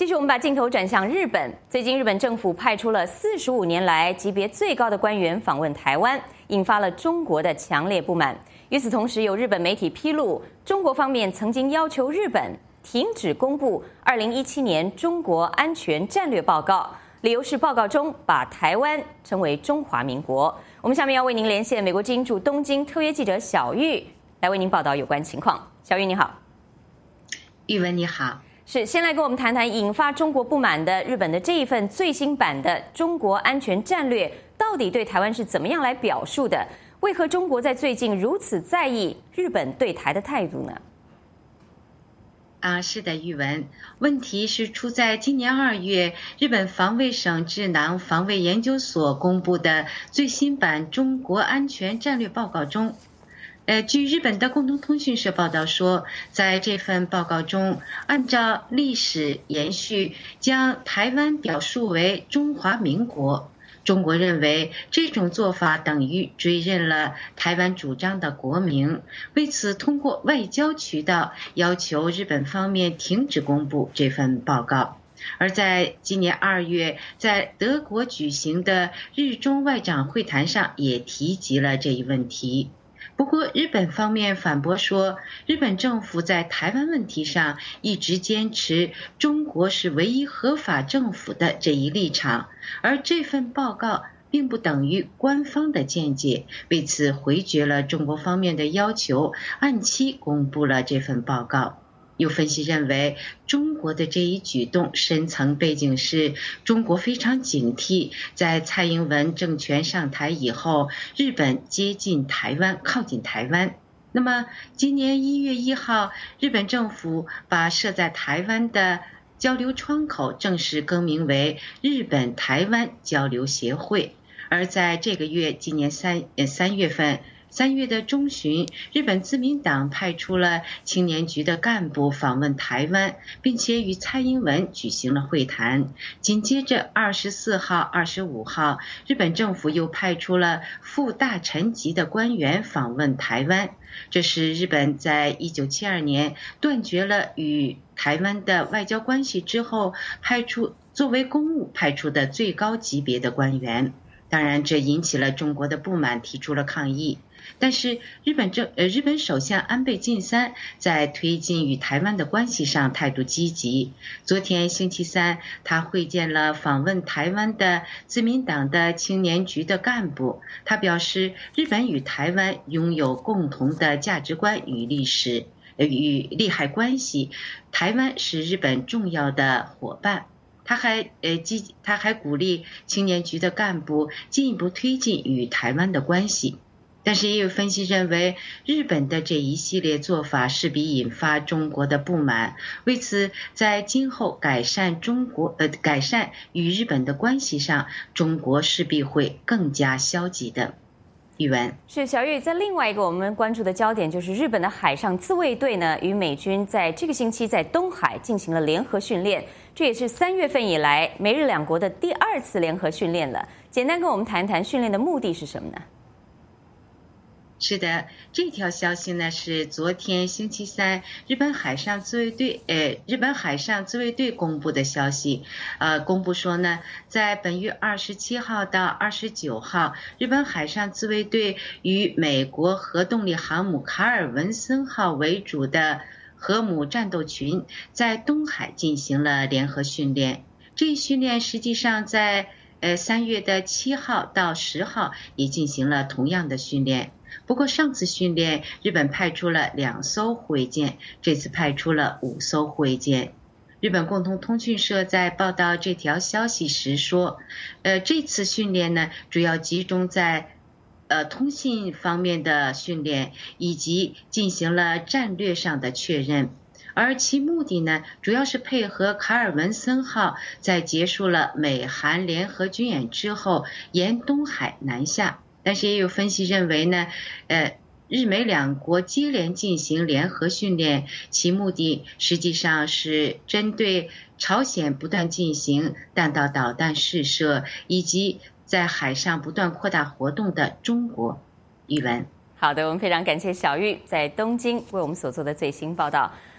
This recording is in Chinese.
继续，我们把镜头转向日本。最近，日本政府派出了45年来级别最高的官员访问台湾，引发了中国的强烈不满。与此同时，有日本媒体披露，中国方面曾经要求日本停止公布2017年中国安全战略报告，理由是报告中把台湾称为中华民国。我们下面要为您连线美国之音驻东京特约记者小玉，来为您报道有关情况。小玉你好。 玉文你好。 是，先来跟我们谈谈引发中国不满的日本的这一份最新版的中国安全战略，到底对台湾是怎么样来表述的？为何中国在最近如此在意日本对台的态度呢？ 是的，玉文，问题是出在今年2月，日本防卫省智囊防卫研究所公布的最新版中国安全战略报告中。据日本的共同通讯社报道说，在这份报告中，按照历史延续，将台湾表述为中华民国。中国认为这种做法等于追认了台湾主张的国名，为此通过外交渠道要求日本方面停止公布这份报告。而在今年2月，在德国举行的日中外长会谈上也提及了这一问题。不过，日本方面反驳说，日本政府在台湾问题上一直坚持中国是唯一合法政府的这一立场，而这份报告并不等于官方的见解，为此回绝了中国方面的要求，按期公布了这份报告。有分析认为，中国的这一举动深层背景是中国非常警惕，在蔡英文政权上台以后，日本接近台湾，靠近台湾。那么，今年1月1号，日本政府把设在台湾的交流窗口正式更名为日本台湾交流协会。而在这个月，今年3月份。3月的中旬，日本自民党派出了青年局的干部访问台湾，并且与蔡英文举行了会谈。紧接着24号、25号，日本政府又派出了副大臣级的官员访问台湾。这是日本在1972年断绝了与台湾的外交关系之后，作为公务派出的最高级别的官员。当然，这引起了中国的不满，提出了抗议。但是日本首相安倍晋三在推进与台湾的关系上态度积极。昨天星期三，他会见了访问台湾的自民党的青年局的干部。他表示，日本与台湾拥有共同的价值观与利害关系，台湾是日本重要的伙伴。他还鼓励青年局的干部进一步推进与台湾的关系。但是也有分析认为，日本的这一系列做法势必引发中国的不满，为此在今后改善与日本的关系上，中国势必会更加消极的。玉文， 是小玉。在另外一个我们关注的焦点，就是日本的海上自卫队呢，与美军在这个星期在东海进行了联合训练，这也是3月份以来美日两国的第2次联合训练了。简单跟我们谈谈训练的目的是什么呢？ 是的，这条消息呢是昨天星期三日本海上自卫队公布的消息。公布说呢，在本月27号到29号，日本海上自卫队与美国核动力航母卡尔文森号为主的核武战斗群在东海进行了联合训练。这一训练实际上在3月的7号到10号也进行了同样的训练。不过上次训练，日本派出了2艘护卫舰，这次派出了5艘护卫舰。日本共同通讯社在报道这条消息时说，这次训练呢，主要集中在通信方面的训练，以及进行了战略上的确认。而其目的呢，主要是配合卡尔文森号在结束了美韩联合军演之后，沿东海南下。但是也有分析认为呢，日美两国接连进行联合训练，其目的实际上是针对朝鲜不断进行弹道导弹试射，以及在海上不断扩大活动的中国。玉文， 好的，我们非常感谢小玉在东京为我们所做的最新报道。